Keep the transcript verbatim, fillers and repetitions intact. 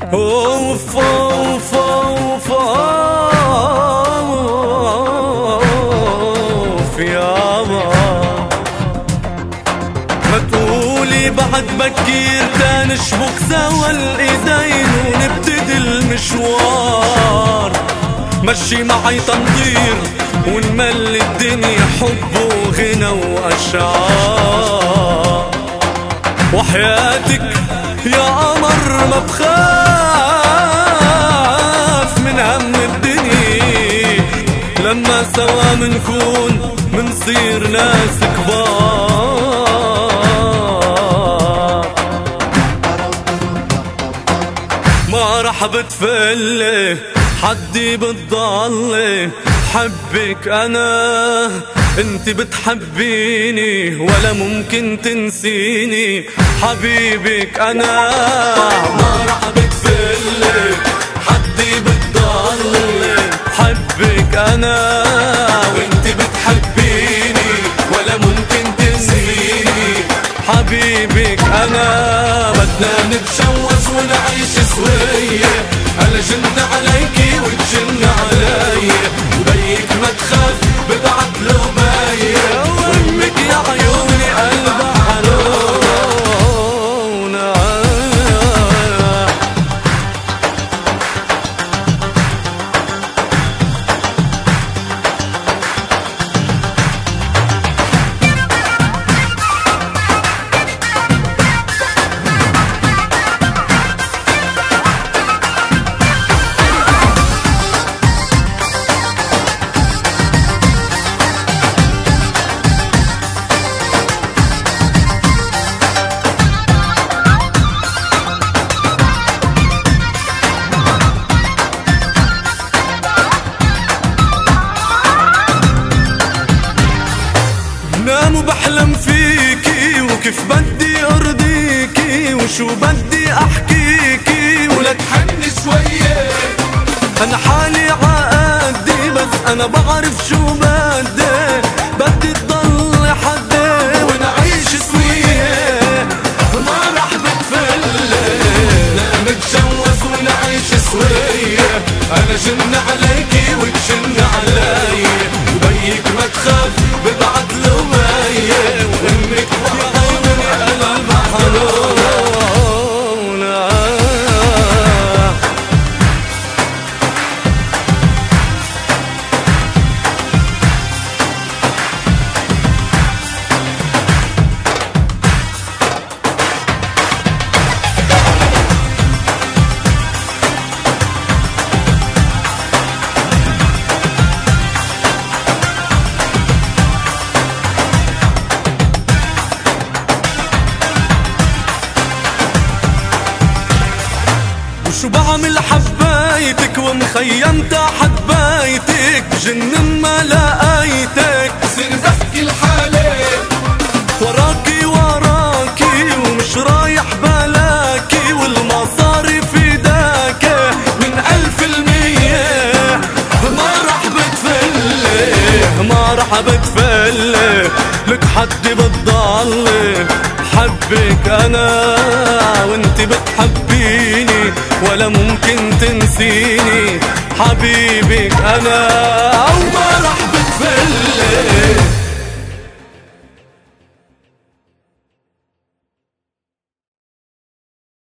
اوف اوف اوف اوف يابا، ما تقولي بعد بكير تنشبك سوا الايدين ونبتدي المشوار. مشي معي تمطير ونملي الدنيا حب وغنى واشعار. وحياتك يا قمر ما بخاف من هم الدنيا، لما سوا منكون منصير ناس كبار. ما رح بتفلي حدي بتضلي، حبك انا انت بتحبيني ولا ممكن تنسيني، حبيبك انا. ما رح بتفلي حدي بتضلي، حبك انا وانت بتحبيني ولا ممكن تنسيني، حبيبك انا. بدنا نتجوز ونعيش سوية، انا جن عليكي وتجن علي، بيك ما تخاف ببعت له باية، وامك يا عيوني قلبها حنونة. نام وبحلم فيكي وكيف بدي ارضيكي وشو بدي احكيكي، ولك حني شوية انا حالي عقدي، بس انا بعرف شو بدي، بدي تضل حدي ونعيش سوية. ما رح بتفلي لا نتجوز ونعيش سوية، انا جن عليكي وتجن علي، وبيك ما تخاف ببعت له مية، وامك وعيوني قلبها حنونة. شو بعمل حبايتك ومخيم تحت بيتك، جنن ما لقيتك، بصير بحكي لحالي وراكي وراكي ومش رايح بلاكي، والمصاري في داكي من ألف المية. ما رح بتفلي ما رح بتفلي لك حدي بتضلي، حبك انا وانت بتحبيني ولا ممكن تنسيني، حبيبك انا.